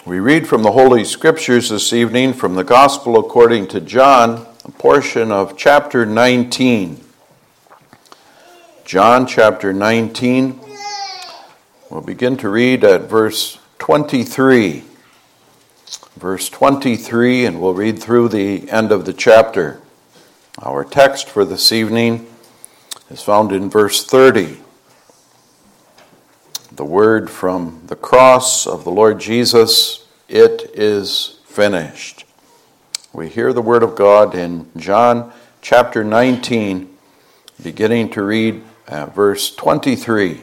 We read from the Holy Scriptures this evening from the Gospel according to John, a portion of chapter 19. John chapter 19, we'll begin to read at verse 23. Verse 23, and we'll read through the end of the chapter. Our text for this evening is found in verse 30. The word from the cross of the Lord Jesus, "It is finished." We hear the word of God in John chapter 19, beginning to read at verse 23.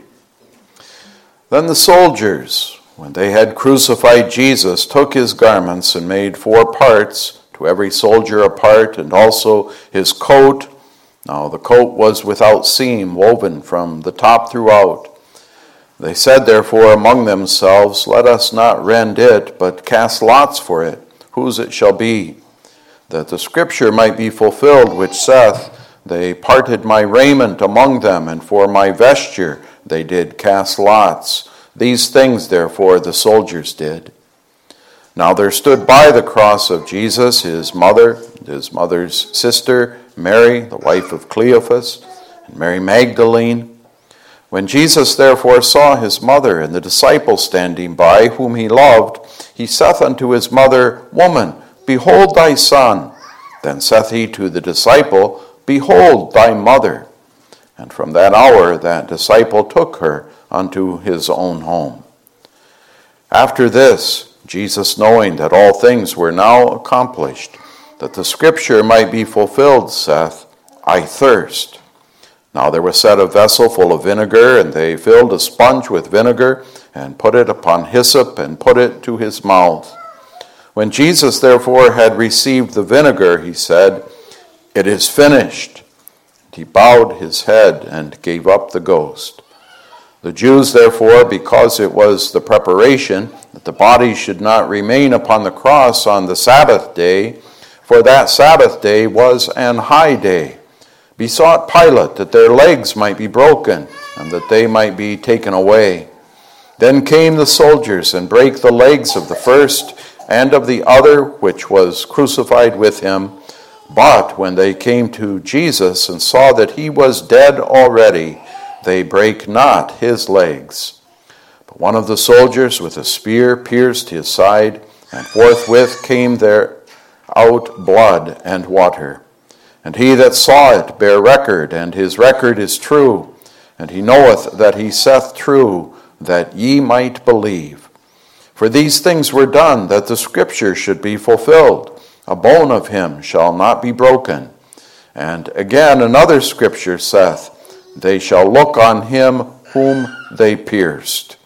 Then the soldiers, when they had crucified Jesus, took his garments and made 4 parts, to every soldier a part, and also his coat. Now the coat was without seam, woven from the top throughout. They said therefore among themselves, "Let us not rend it, but cast lots for it, whose it shall be, that the scripture might be fulfilled, which saith, They parted my raiment among them, and for my vesture they did cast lots. These things therefore the soldiers did. Now there stood by the cross of Jesus his mother, and his mother's sister, Mary, the wife of Cleophas, and Mary Magdalene. When Jesus therefore saw his mother and the disciple standing by, whom he loved, he saith unto his mother, Woman, behold thy son. Then saith he to the disciple, Behold thy mother. And from that hour that disciple took her unto his own home. After this, Jesus, knowing that all things were now accomplished, that the scripture might be fulfilled, saith, I thirst. Now there was set a vessel full of vinegar, and they filled a sponge with vinegar, and put it upon hyssop, and put it to his mouth. When Jesus therefore had received the vinegar, he said, It is finished. And he bowed his head, and gave up the ghost. The Jews therefore, because it was the preparation that the body should not remain upon the cross on the Sabbath day, for that Sabbath day was an high day, besought Pilate that their legs might be broken, and that they might be taken away. Then came the soldiers, and brake the legs of the first and of the other, which was crucified with him. But when they came to Jesus, and saw that he was dead already, they brake not his legs. But one of the soldiers with a spear pierced his side, and forthwith came there out blood and water. And he that saw it bare record, and his record is true. And he knoweth that he saith true, that ye might believe. For these things were done, that the scripture should be fulfilled. A bone of him shall not be broken. And again another scripture saith, They shall look on him whom they pierced.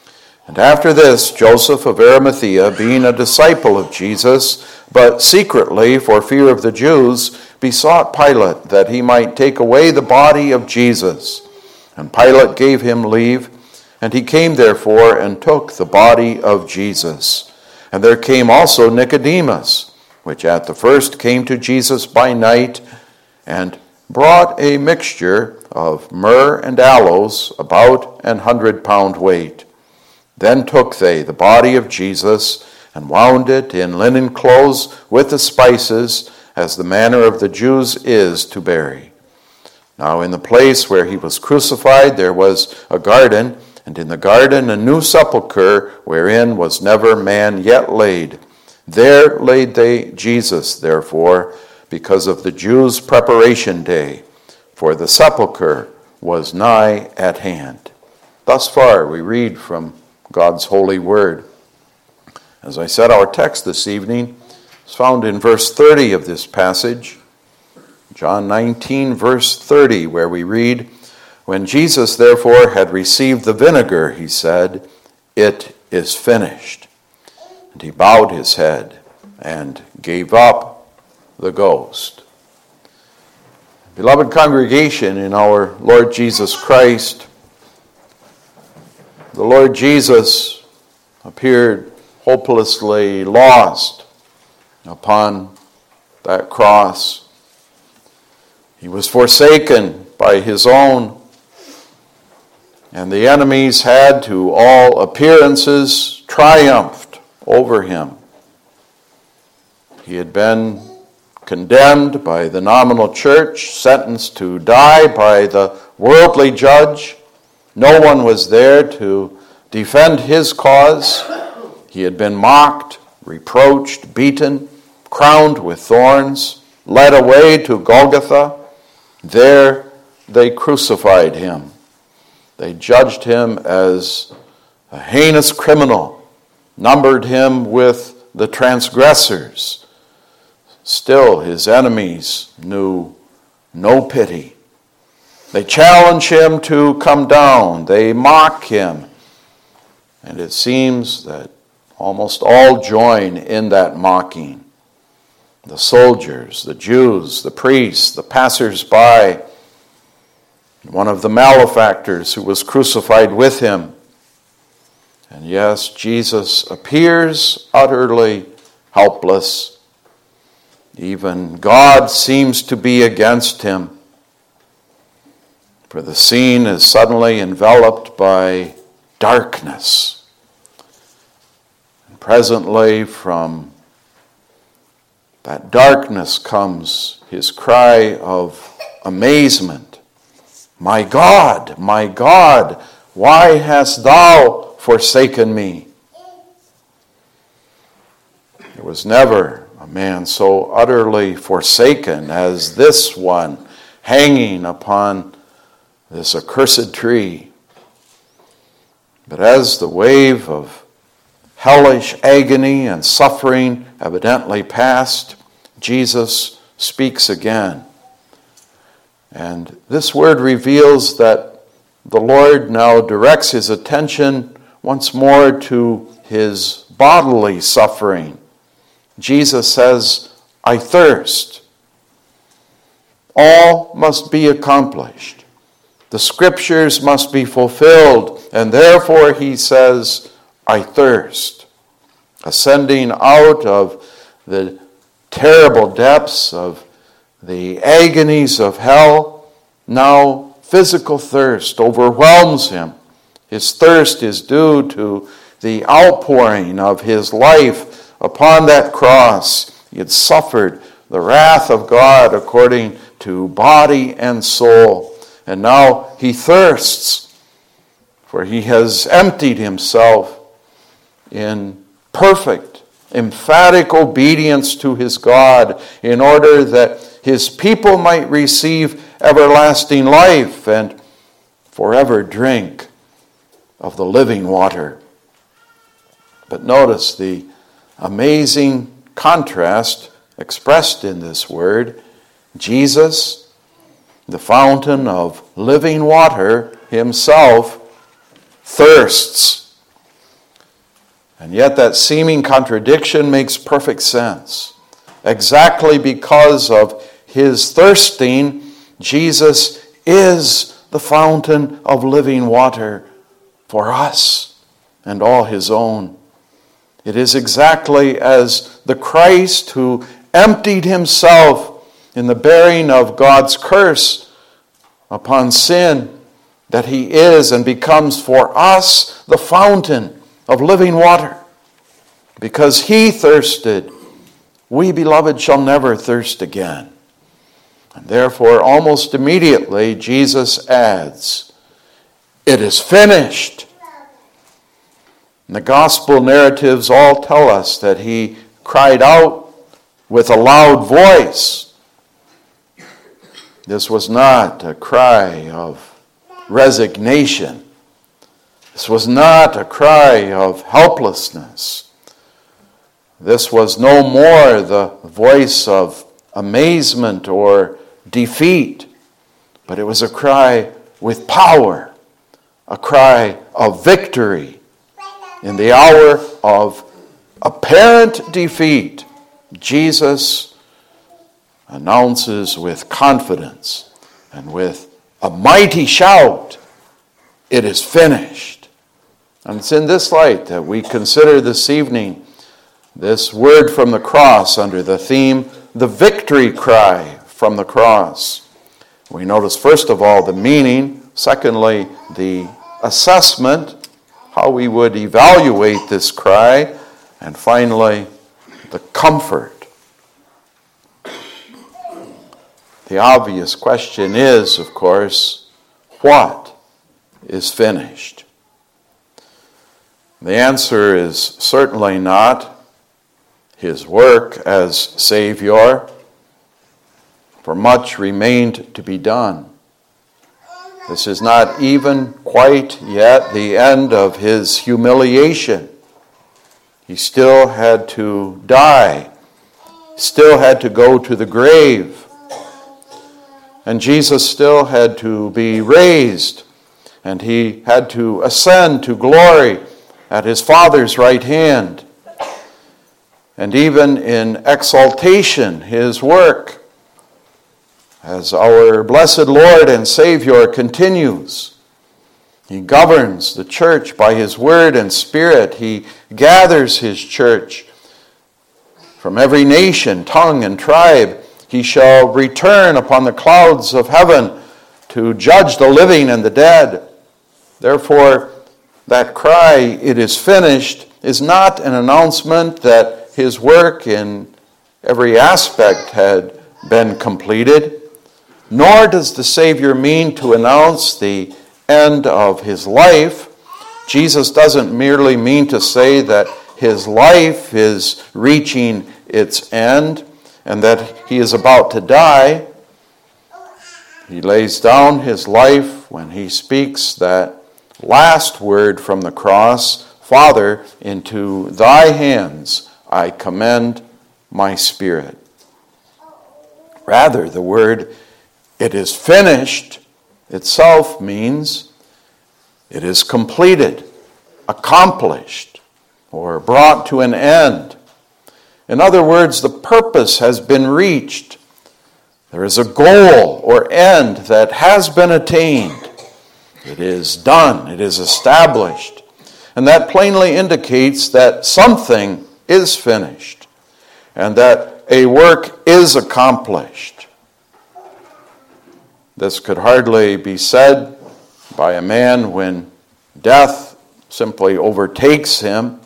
And after this, Joseph of Arimathea, being a disciple of Jesus, but secretly for fear of the Jews, besought Pilate that he might take away the body of Jesus. And Pilate gave him leave, and he came therefore and took the body of Jesus. And there came also Nicodemus, which at the first came to Jesus by night, and brought a mixture of myrrh and aloes, about 100 pound weight. Then took they the body of Jesus, and wound it in linen clothes with the spices, as the manner of the Jews is to bury. Now in the place where he was crucified there was a garden, and in the garden a new sepulchre, wherein was never man yet laid. There laid they Jesus, therefore, because of the Jews' preparation day, for the sepulchre was nigh at hand. Thus far we read from God's holy word. As I said, our text this evening is found in verse 30 of this passage, John 19, verse 30, where we read, When Jesus therefore had received the vinegar, he said, It is finished. And he bowed his head and gave up the ghost. Beloved congregation in our Lord Jesus Christ, the Lord Jesus appeared hopelessly lost upon that cross. He was forsaken by his own, and the enemies had, to all appearances, triumphed over him. He had been condemned by the nominal church, sentenced to die by the worldly judge. No one was there to defend his cause. He had been mocked, reproached, beaten, crowned with thorns, led away to Golgotha. There they crucified him. They judged him as a heinous criminal, numbered him with the transgressors. Still, his enemies knew no pity. They challenge him to come down. They mock him. And it seems that almost all join in that mocking. The soldiers, the Jews, the priests, the passers-by, one of the malefactors who was crucified with him. And yes, Jesus appears utterly helpless. Even God seems to be against him. For the scene is suddenly enveloped by darkness. And presently from that darkness comes his cry of amazement. My God, why hast thou forsaken me? There was never a man so utterly forsaken as this one, hanging upon this accursed tree. But as the wave of hellish agony and suffering evidently passed, Jesus speaks again. And this word reveals that the Lord now directs his attention once more to his bodily suffering. Jesus says, I thirst. All must be accomplished. The scriptures must be fulfilled, and therefore he says, I thirst. Ascending out of the terrible depths of the agonies of hell, now physical thirst overwhelms him. His thirst is due to the outpouring of his life upon that cross. He had suffered the wrath of God according to body and soul. And now he thirsts, for he has emptied himself in perfect, emphatic obedience to his God in order that his people might receive everlasting life and forever drink of the living water. But notice the amazing contrast expressed in this word. Jesus, the fountain of living water, himself thirsts. And yet that seeming contradiction makes perfect sense. Exactly because of his thirsting, Jesus is the fountain of living water for us and all his own. It is exactly as the Christ who emptied himself in the bearing of God's curse upon sin that he is and becomes for us the fountain of living water. Because he thirsted, we, beloved, shall never thirst again. And therefore, almost immediately, Jesus adds, it is finished. And the gospel narratives all tell us that he cried out with a loud voice. This was not a cry of resignation. This was not a cry of helplessness. This was no more the voice of amazement or defeat, but it was a cry with power, a cry of victory. In the hour of apparent defeat, Jesus announces with confidence and with a mighty shout, it is finished. And it's in this light that we consider this evening this word from the cross under the theme, the victory cry from the cross. We notice first of all the meaning, secondly the assessment, how we would evaluate this cry, And finally, the comfort. The obvious question is, of course, what is finished? The answer is certainly not his work as Savior, for much remained to be done. This is not even quite yet the end of his humiliation. He still had to die, still had to go to the grave, and Jesus still had to be raised, and he had to ascend to glory at his Father's right hand. And even in exaltation, his work as our blessed Lord and Savior continues. He governs the church by his word and spirit. He gathers his church from every nation, tongue, and tribe. He shall return upon the clouds of heaven to judge the living and the dead. Therefore, that cry, "It is finished," is not an announcement that his work in every aspect had been completed, nor does the Savior mean to announce the end of his life. Jesus doesn't merely mean to say that his life is reaching its end and that he is about to die. He lays down his life when he speaks that last word from the cross, "Father, into thy hands I commend my spirit." Rather, the word "it is finished" itself means it is completed, accomplished, or brought to an end. In other words, the purpose has been reached. There is a goal or end that has been attained. It is done. It is established. And that plainly indicates that something is finished and that a work is accomplished. This could hardly be said by a man when death simply overtakes him.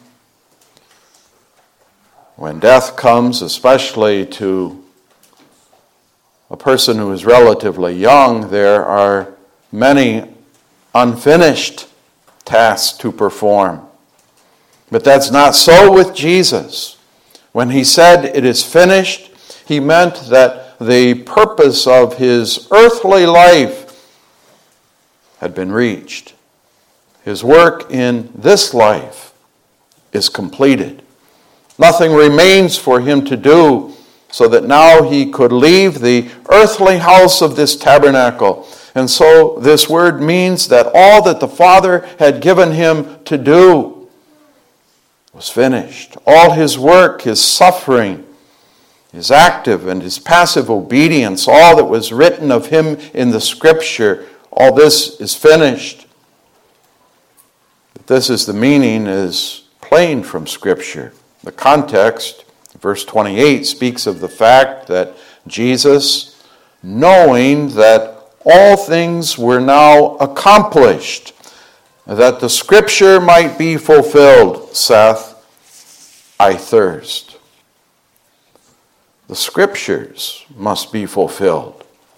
When death comes, especially to a person who is relatively young, there are many unfinished tasks to perform. But that's not so with Jesus. When he said, "It is finished," he meant that the purpose of his earthly life had been reached. His work in this life is completed. Nothing remains for him to do, so that now he could leave the earthly house of this tabernacle. And so this word means that all that the Father had given him to do was finished. All his work, his suffering, his active and his passive obedience, all that was written of him in the Scripture, all this is finished. But this is the meaning is plain from Scripture. The context, verse 28, speaks of the fact that Jesus, knowing that all things were now accomplished, that the Scripture might be fulfilled, saith, "I thirst." The Scriptures must be fulfilled,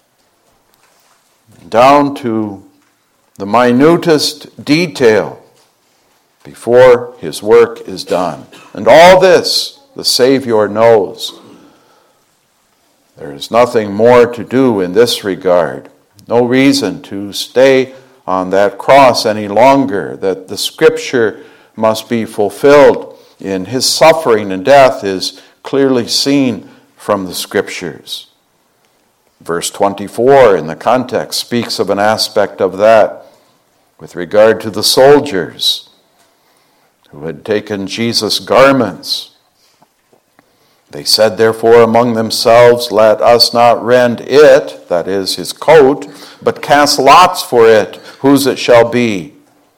down to the minutest detail before his work is done. And all this the Savior knows. There is nothing more to do in this regard. No reason to stay on that cross any longer, that the Scripture must be fulfilled in his suffering and death is clearly seen from the Scriptures. Verse 24 in the context speaks of an aspect of that with regard to the soldiers who had taken Jesus' garments. They said, therefore, among themselves, "Let us not rend it," that is, his coat, "but cast lots for it, whose it shall be."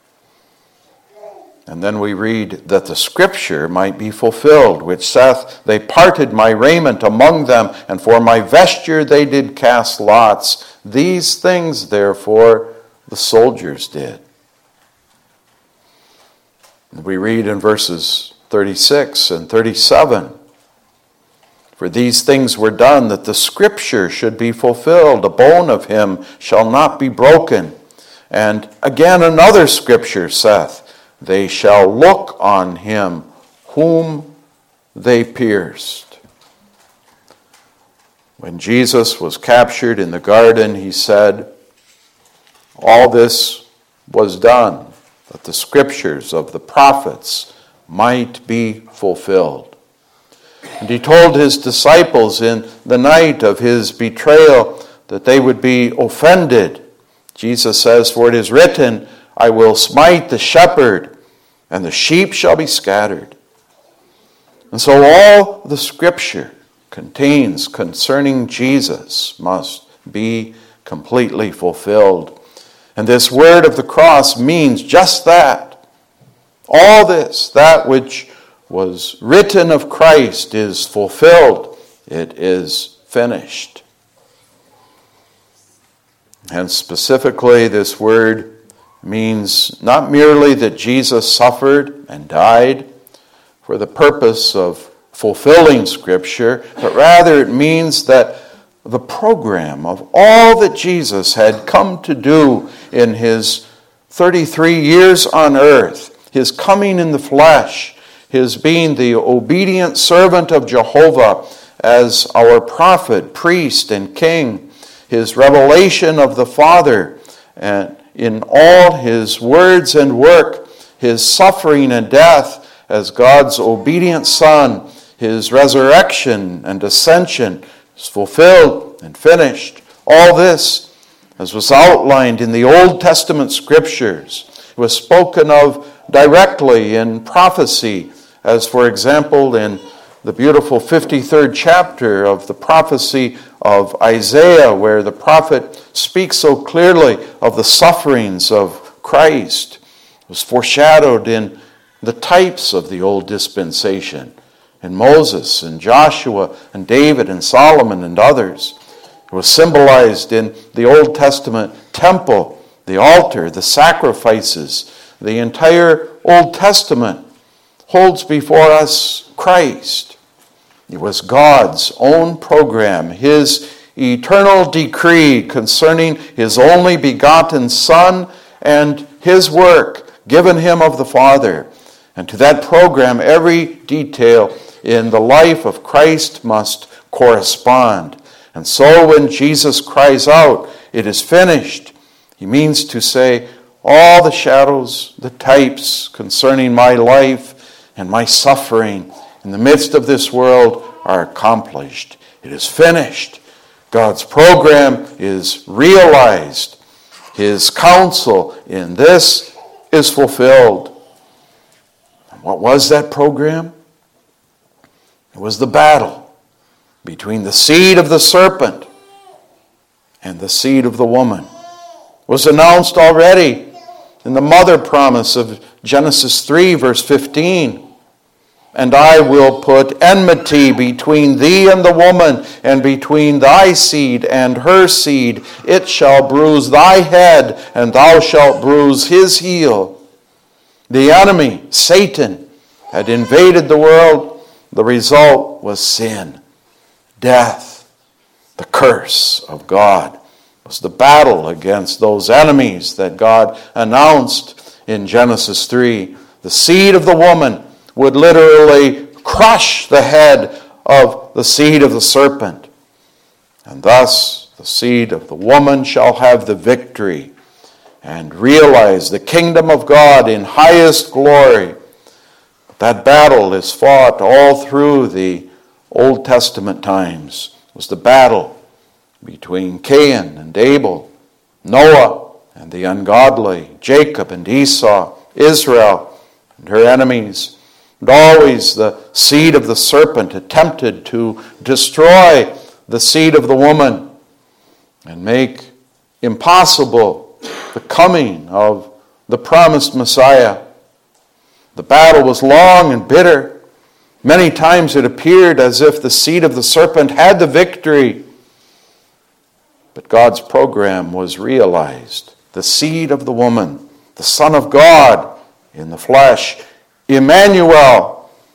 And then we read that the Scripture might be fulfilled, which saith, "They parted my raiment among them, and for my vesture they did cast lots. These things, therefore, the soldiers did." We read in verses 36 and 37. For these things were done that the scripture should be fulfilled. A bone of him shall not be broken. And again another scripture saith, they shall look on him whom they pierced. When Jesus was captured in the garden, he said, all this was done, that the scriptures of the prophets might be fulfilled. And he told his disciples in the night of his betrayal that they would be offended. Jesus says, for it is written, I will smite the shepherd, and the sheep shall be scattered. And so all the scripture contains concerning Jesus must be completely fulfilled. And this word of the cross means just that. All this, that which was written of Christ, is fulfilled. It is finished. And specifically, this word means not merely that Jesus suffered and died for the purpose of fulfilling Scripture, but rather it means that the program of all that Jesus had come to do in his 33 years on earth, his coming in the flesh, his being the obedient servant of Jehovah as our prophet, priest, and king, his revelation of the Father, and in all his words and work, his suffering and death as God's obedient Son, his resurrection and ascension is fulfilled and finished. All this, as was outlined in the Old Testament scriptures, was spoken of directly in prophecy, as for example in the beautiful 53rd chapter of the prophecy of Isaiah, where the prophet speaks so clearly of the sufferings of Christ. It was foreshadowed in the types of the old dispensation, in Moses and Joshua and David and Solomon and others. It was symbolized in the Old Testament temple, the altar, the sacrifices. The entire Old Testament holds before us Christ. It was God's own program, his eternal decree concerning his only begotten Son and his work given him of the Father. And to that program, every detail in the life of Christ must correspond. And so when Jesus cries out, it is finished, he means to say, all the shadows, the types concerning my life and my suffering in the midst of this world are accomplished. It is finished. God's program is realized. His counsel in this is fulfilled. And what was that program? It was the battle between the seed of the serpent and the seed of the woman. It was announced already in the mother promise of Genesis 3, verse 15. And I will put enmity between thee and the woman, and between thy seed and her seed. It shall bruise thy head, and thou shalt bruise his heel. The enemy, Satan, had invaded the world. The result was sin, death, the curse of God. It was the battle against those enemies that God announced in Genesis 3. The seed of the woman would literally crush the head of the seed of the serpent. And thus the seed of the woman shall have the victory and realize the kingdom of God in highest glory. That battle is fought all through the Old Testament times. It was the battle between Cain and Abel, Noah and the ungodly, Jacob and Esau, Israel and her enemies. And always the seed of the serpent attempted to destroy the seed of the woman and make impossible the coming of the promised Messiah. The battle was long and bitter. Many times it appeared as if the seed of the serpent had the victory. But God's program was realized. The seed of the woman, the Son of God in the flesh, Emmanuel,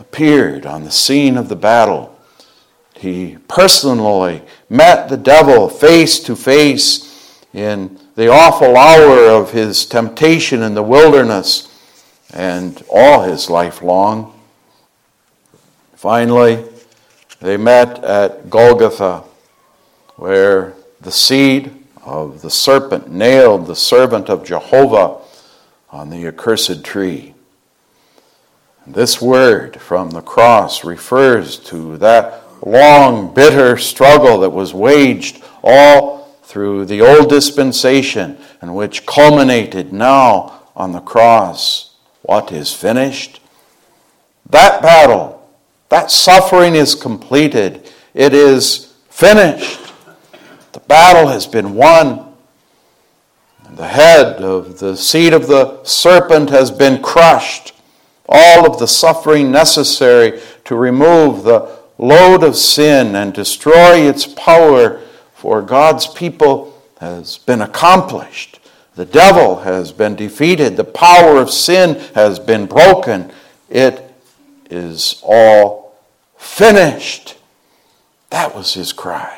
appeared on the scene of the battle. He personally met the devil face to face in the awful hour of his temptation in the wilderness and all his life long. Finally, they met at Golgotha, where the seed of the serpent nailed the servant of Jehovah on the accursed tree. And this word from the cross refers to that long, bitter struggle that was waged all through the old dispensation and which culminated now on the cross. What is finished? That battle, that suffering is completed. It is finished. The battle has been won. And the head of the seed of the serpent has been crushed. All of the suffering necessary to remove the load of sin and destroy its power for God's people has been accomplished. The devil has been defeated. The power of sin has been broken. It is all finished. That was his cry.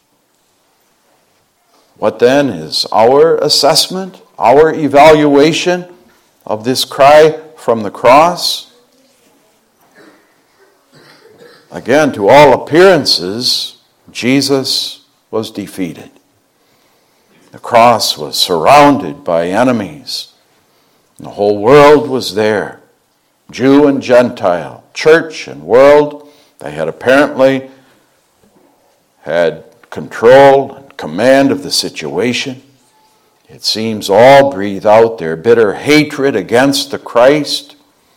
What then is our assessment, our evaluation of this cry from the cross? Again, to all appearances, Jesus was defeated. The cross was surrounded by enemies. The whole world was there. Jew and Gentile, church and world, they had apparently had control and command of the situation. It seems all breathe out their bitter hatred against the Christ.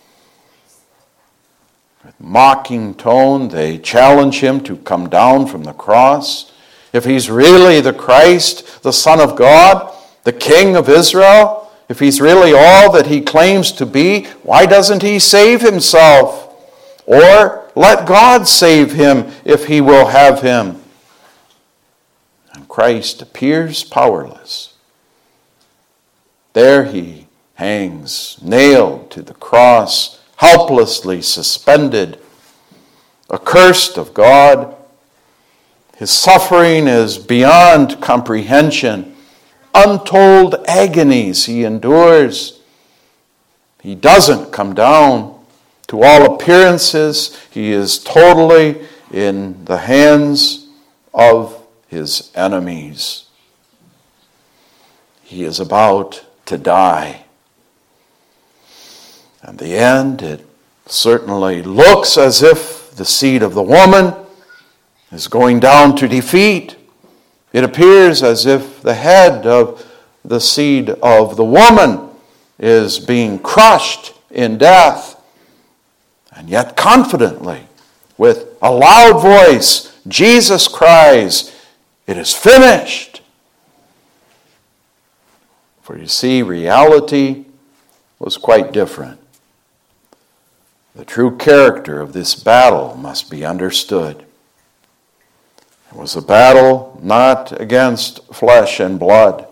With mocking tone, they challenge him to come down from the cross. If he's really the Christ, the Son of God, the King of Israel, if he's really all that he claims to be, why doesn't he save himself? Or let God save him if he will have him. And Christ appears powerless. There he hangs, nailed to the cross, helplessly suspended, accursed of God. His suffering is beyond comprehension. Untold agonies he endures. He doesn't come down. To all appearances, he is totally in the hands of his enemies. He is about to die. At the end, it certainly looks as if the seed of the woman is going down to defeat. It appears as if the head of the seed of the woman is being crushed in death. And yet confidently, with a loud voice, Jesus cries, "It is finished." For you see, reality was quite different. The true character of this battle must be understood. It was a battle not against flesh and blood.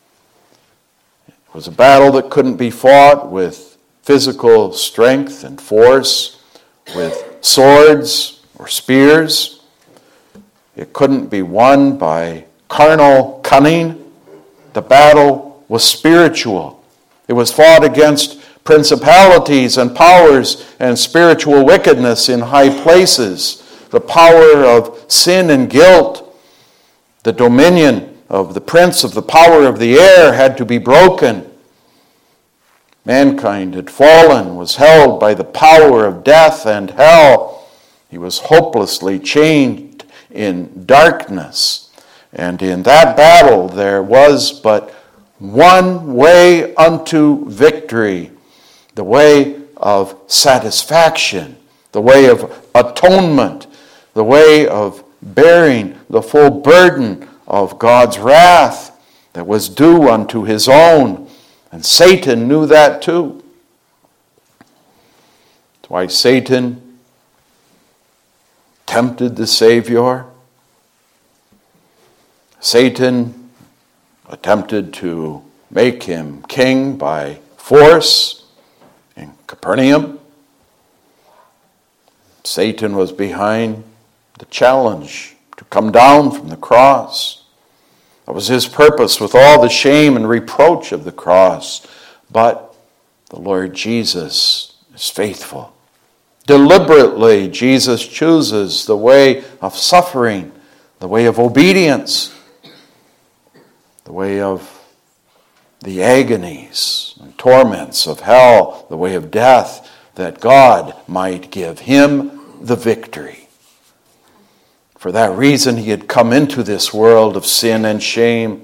It was a battle that couldn't be fought with physical strength and force, with swords or spears. It couldn't be won by carnal cunning. The battle was spiritual. It was fought against principalities and powers and spiritual wickedness in high places. The power of sin and guilt, the dominion of the prince of the power of the air had to be broken. Mankind had fallen, was held by the power of death and hell. He was hopelessly chained in darkness. And in that battle there was but one way unto victory, the way of satisfaction, the way of atonement, the way of bearing the full burden of God's wrath that was due unto his own. And Satan knew that too. That's why Satan tempted the Savior. Satan attempted to make him king by force in Capernaum. Satan was behind the challenge to come down from the cross. That was his purpose with all the shame and reproach of the cross. But the Lord Jesus is faithful. Deliberately, Jesus chooses the way of suffering, the way of obedience, the way of the agonies and torments of hell, the way of death, that God might give him the victory. For that reason, he had come into this world of sin and shame.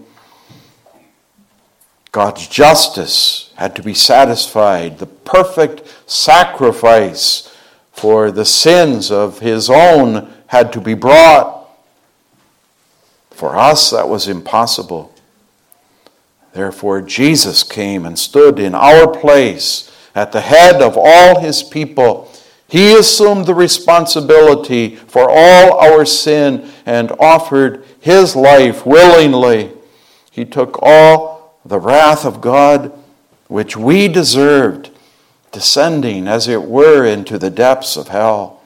God's justice had to be satisfied. The perfect sacrifice for the sins of his own had to be brought. For us, that was impossible. Therefore, Jesus came and stood in our place at the head of all his people. He assumed the responsibility for all our sin and offered his life willingly. He took all the wrath of God, which we deserved, descending, as it were, into the depths of hell.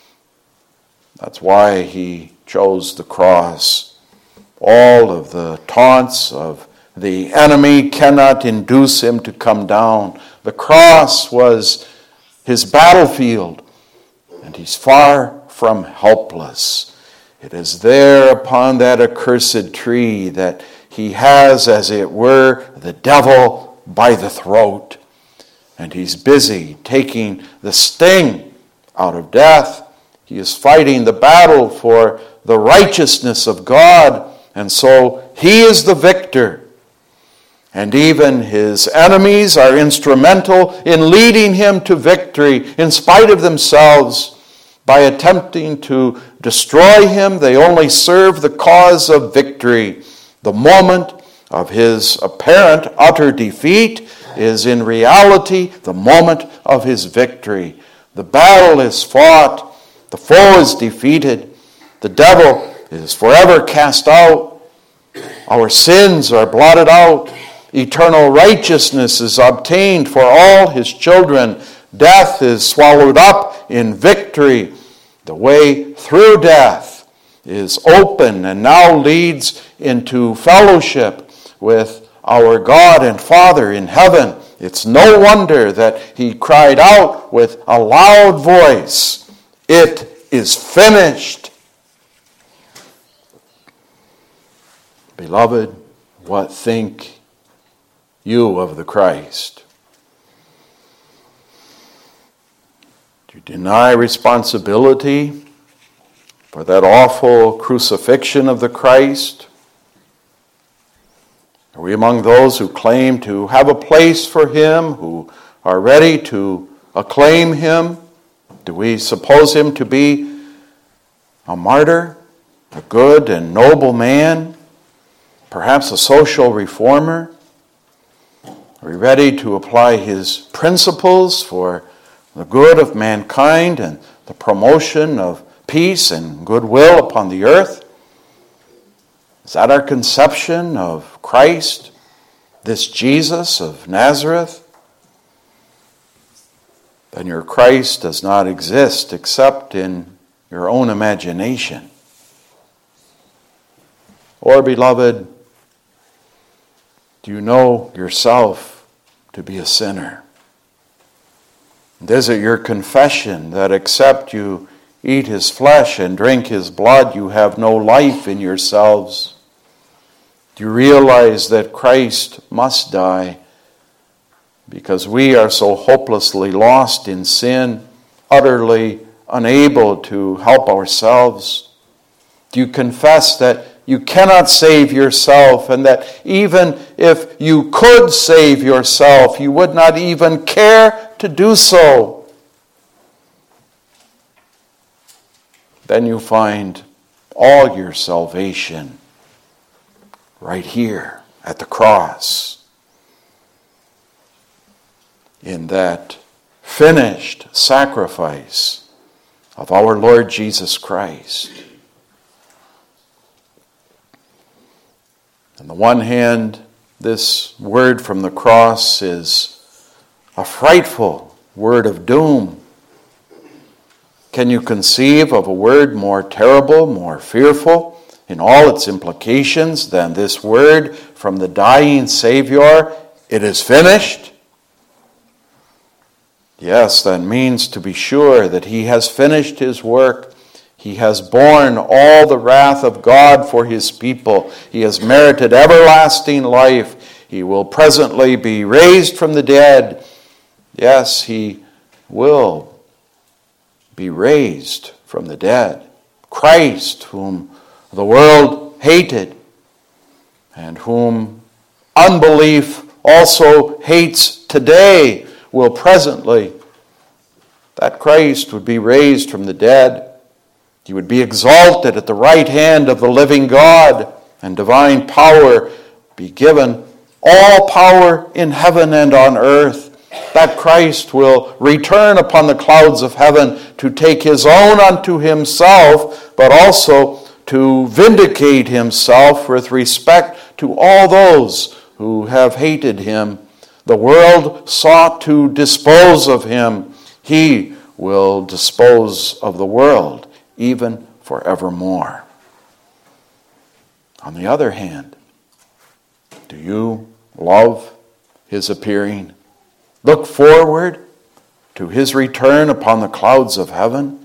That's why he chose the cross. All of the taunts of the enemy cannot induce him to come down. The cross was his battlefield, and he's far from helpless. It is there upon that accursed tree that he has, as it were, the devil by the throat, and he's busy taking the sting out of death. He is fighting the battle for the righteousness of God, and so he is the victor. And even his enemies are instrumental in leading him to victory in spite of themselves. By attempting to destroy him, they only serve the cause of victory. The moment of his apparent utter defeat is in reality the moment of his victory. The battle is fought. The foe is defeated. The devil is forever cast out. Our sins are blotted out. Eternal righteousness is obtained for all his children. Death is swallowed up in victory. The way through death is open and now leads into fellowship with our God and Father in heaven. It's no wonder that he cried out with a loud voice, "It is finished." Beloved, what think you of the Christ? Do you deny responsibility for that awful crucifixion of the Christ? Are we among those who claim to have a place for him, who are ready to acclaim him? Do we suppose him to be a martyr, a good and noble man, perhaps a social reformer? Are we ready to apply his principles for the good of mankind and the promotion of peace and goodwill upon the earth? Is that our conception of Christ, this Jesus of Nazareth? Then your Christ does not exist except in your own imagination. Or, beloved, do you know yourself to be a sinner? And is it your confession that except you eat his flesh and drink his blood, you have no life in yourselves? Do you realize that Christ must die because we are so hopelessly lost in sin, utterly unable to help ourselves? Do you confess that you cannot save yourself, and that even if you could save yourself, you would not even care to do so? Then you find all your salvation right here at the cross, in that finished sacrifice of our Lord Jesus Christ. On the one hand, this word from the cross is a frightful word of doom. Can you conceive of a word more terrible, more fearful in all its implications than this word from the dying Savior, "It is finished"? Yes, that means to be sure that he has finished his work. He has borne all the wrath of God for his people. He has merited everlasting life. He will presently be raised from the dead. Yes, he will be raised from the dead. Christ, whom the world hated and whom unbelief also hates today, will presently, that Christ would be raised from the dead. He would be exalted at the right hand of the living God, and divine power be given, all power in heaven and on earth. That Christ will return upon the clouds of heaven to take his own unto himself, but also to vindicate himself with respect to all those who have hated him. The world sought to dispose of him. He will dispose of the world, even forevermore. On the other hand, do you love his appearing? Look forward to his return upon the clouds of heaven?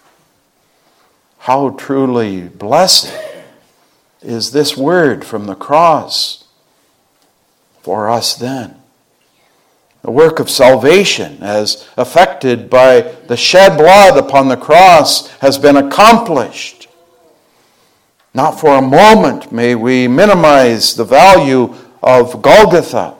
How truly blessed is this word from the cross for us then. The work of salvation, as effected by the shed blood upon the cross, has been accomplished. Not for a moment may we minimize the value of Golgotha.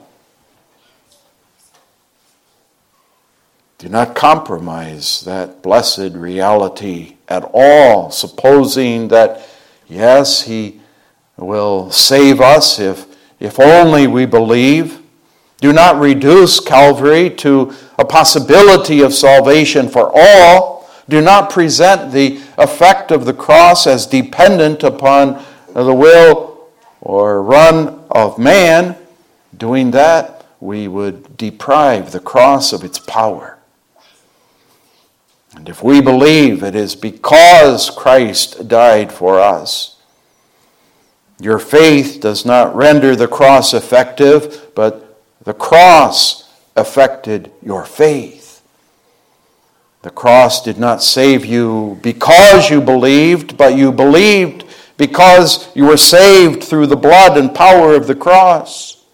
Do not compromise that blessed reality at all, supposing that, yes, he will save us if only we believe. Do not reduce Calvary to a possibility of salvation for all. Do not present the effect of the cross as dependent upon the will or run of man. Doing that, we would deprive the cross of its power. And if we believe it is because Christ died for us, your faith does not render the cross effective, but the cross affected your faith. The cross did not save you because you believed, but you believed because you were saved through the blood and power of the cross.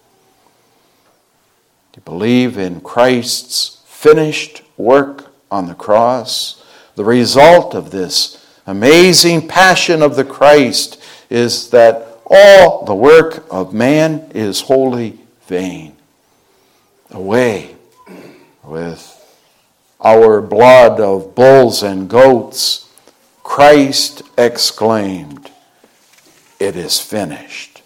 You believe in Christ's finished work on the cross. The result of this amazing passion of the Christ is that all the work of man is wholly vain. Away with our blood of bulls and goats, Christ exclaimed, "It is finished."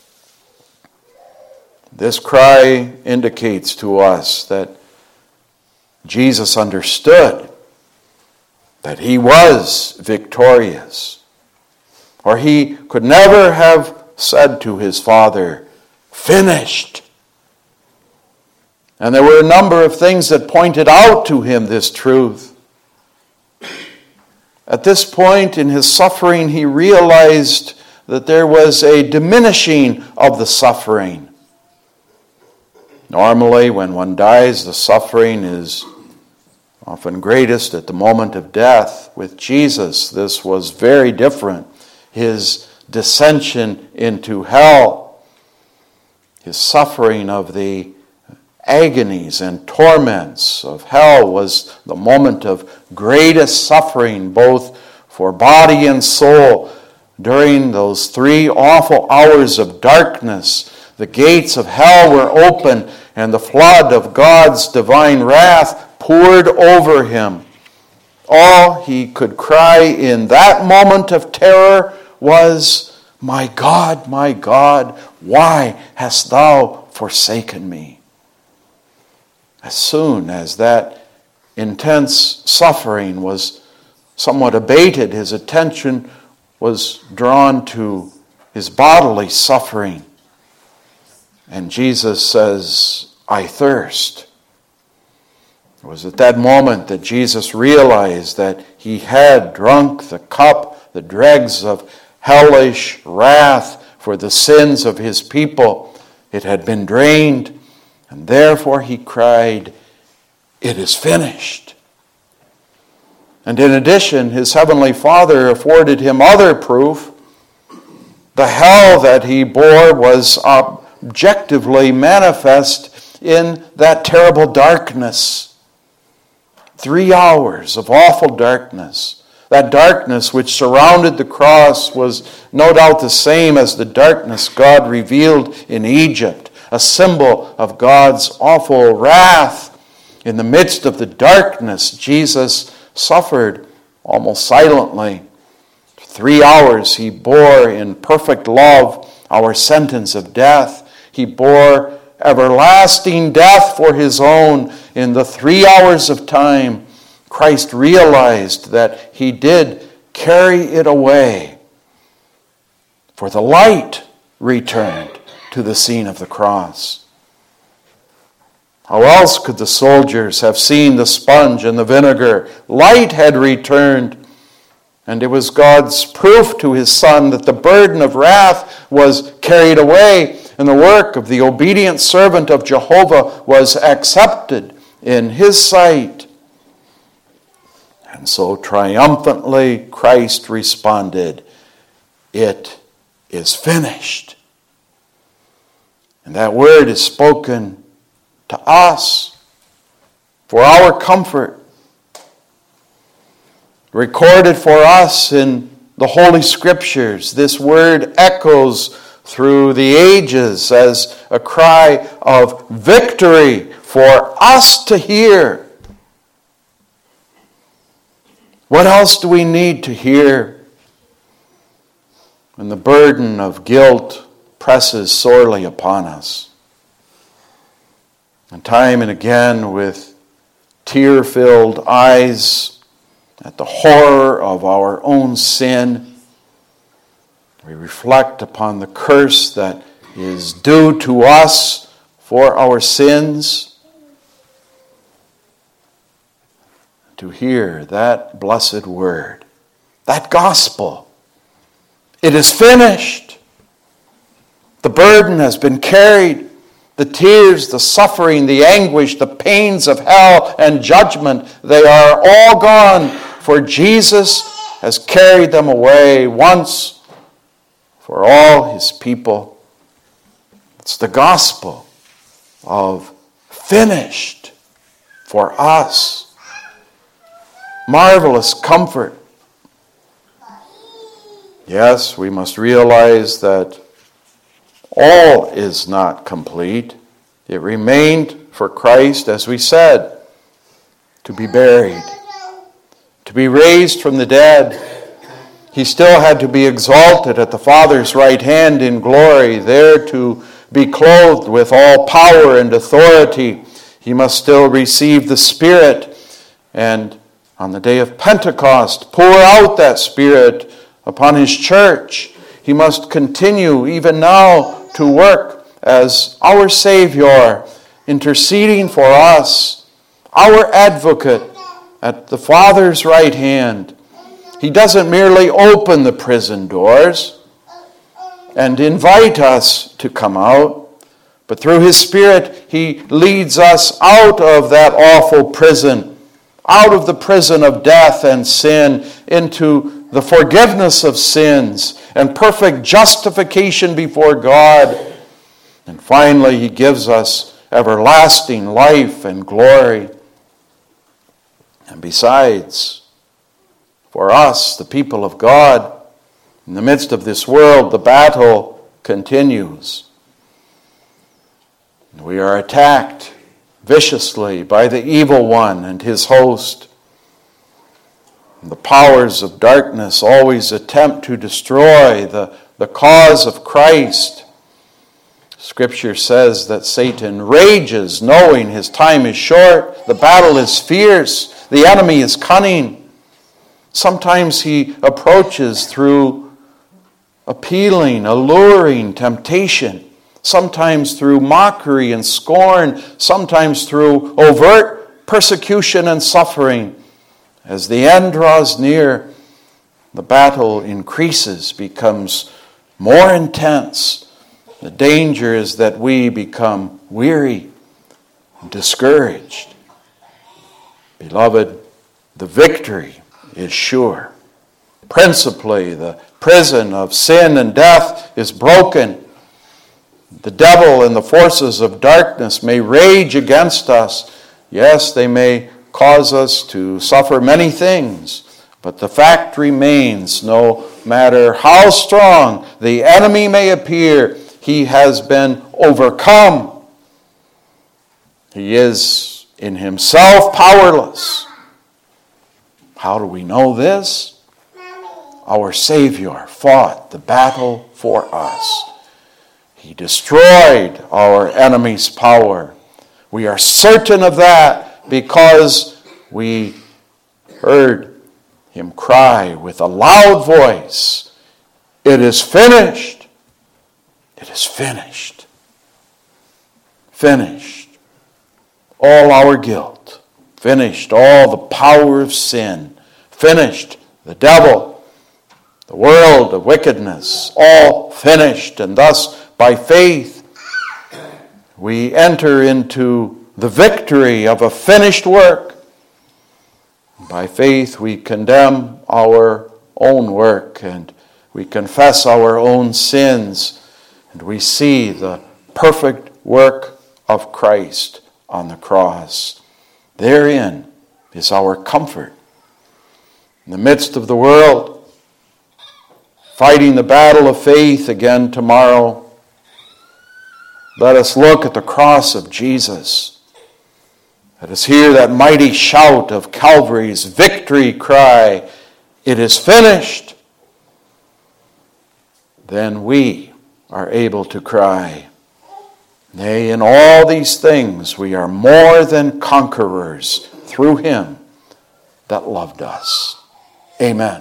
This cry indicates to us that Jesus understood that he was victorious, or he could never have said to his Father, "Finished." And there were a number of things that pointed out to him this truth. At this point in his suffering, he realized that there was a diminishing of the suffering. Normally, when one dies, the suffering is often greatest at the moment of death. With Jesus, this was very different. His descension into hell, his suffering of the agonies and torments of hell was the moment of greatest suffering, both for body and soul. During those 3 awful hours of darkness, the gates of hell were open, and the flood of God's divine wrath poured over him. All he could cry in that moment of terror was, my God, why hast thou forsaken me?" As soon as that intense suffering was somewhat abated, his attention was drawn to his bodily suffering. And Jesus says, "I thirst." It was at that moment that Jesus realized that he had drunk the cup, the dregs of hellish wrath for the sins of his people. It had been drained, and therefore he cried, "It is finished." And in addition, his heavenly Father afforded him other proof. The hell that he bore was objectively manifest in that terrible darkness. 3 hours of awful darkness. That darkness which surrounded the cross was no doubt the same as the darkness God revealed in Egypt, a symbol of God's awful wrath. In the midst of the darkness, Jesus suffered almost silently. 3 hours he bore in perfect love our sentence of death. He bore everlasting death for his own. In the 3 hours of time, Christ realized that he did carry it away. For the light returned to the scene of the cross. How else could the soldiers have seen the sponge and the vinegar? Light had returned, and it was God's proof to his Son that the burden of wrath was carried away, and the work of the obedient servant of Jehovah was accepted in his sight. And so triumphantly Christ responded, "It is finished." And that word is spoken to us for our comfort, recorded for us in the Holy Scriptures. This word echoes through the ages as a cry of victory for us to hear. What else do we need to hear when the burden of guilt presses sorely upon us? And time and again, with tear-filled eyes at the horror of our own sin, we reflect upon the curse that is due to us for our sins. To hear that blessed word, that gospel, it is finished. The burden has been carried. The tears, the suffering, the anguish, the pains of hell and judgment, they are all gone, for Jesus has carried them away once for all his people. It's the gospel of finished for us. Marvelous comfort. Yes, we must realize that all is not complete. It remained for Christ, as we said, to be buried, to be raised from the dead. He still had to be exalted at the Father's right hand in glory, there to be clothed with all power and authority. He must still receive the Spirit, and on the day of Pentecost, pour out that Spirit upon his church. He must continue even now to work as our Savior, interceding for us, our advocate at the Father's right hand. He doesn't merely open the prison doors and invite us to come out, but through his Spirit, he leads us out of that awful prison, out of the prison of death and sin, into the forgiveness of sins and perfect justification before God. And finally, he gives us everlasting life and glory. And besides, for us, the people of God, in the midst of this world, the battle continues. We are attacked viciously by the evil one and his host. The powers of darkness always attempt to destroy the cause of Christ. Scripture says that Satan rages, knowing his time is short. The battle is fierce. The enemy is cunning. Sometimes he approaches through appealing, alluring temptation. Sometimes through mockery and scorn. Sometimes through overt persecution and suffering. As the end draws near, the battle increases, becomes more intense. The danger is that we become weary, discouraged. Beloved, the victory is sure. Principally, the prison of sin and death is broken. The devil and the forces of darkness may rage against us. Yes, they may cause us to suffer many things, but the fact remains, no matter how strong the enemy may appear, he has been overcome. He is in himself powerless. How do we know this? Our Savior fought the battle for us. He destroyed our enemy's power. We are certain of that because we heard him cry with a loud voice, "It is finished. It is finished." Finished all our guilt. Finished all the power of sin. Finished the devil, the world of wickedness. All finished. And thus, by faith, we enter into the victory of a finished work. By faith, we condemn our own work and we confess our own sins, and we see the perfect work of Christ on the cross. Therein is our comfort. In the midst of the world, fighting the battle of faith again tomorrow, let us look at the cross of Jesus. Let us hear that mighty shout of Calvary's victory cry, "It is finished." Then we are able to cry, "Nay, in all these things we are more than conquerors through him that loved us." Amen.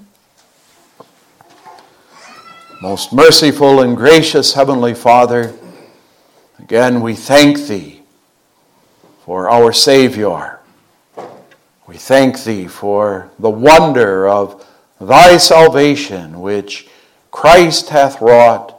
Most merciful and gracious Heavenly Father, again we thank thee for our Savior. We thank thee for the wonder of thy salvation which Christ hath wrought.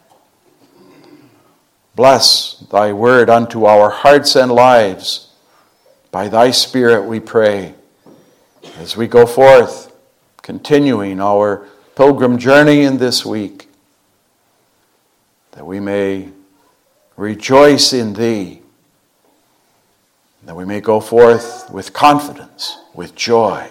Bless thy word unto our hearts and lives. By thy Spirit we pray, as we go forth, continuing our pilgrim journey in this week, that we may rejoice in thee, that we may go forth with confidence, with joy,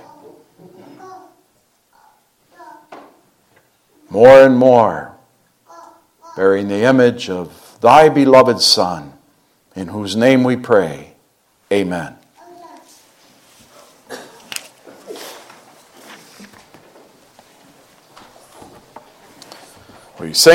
more and more bearing the image of thy beloved Son, in whose name we pray. Amen. We sing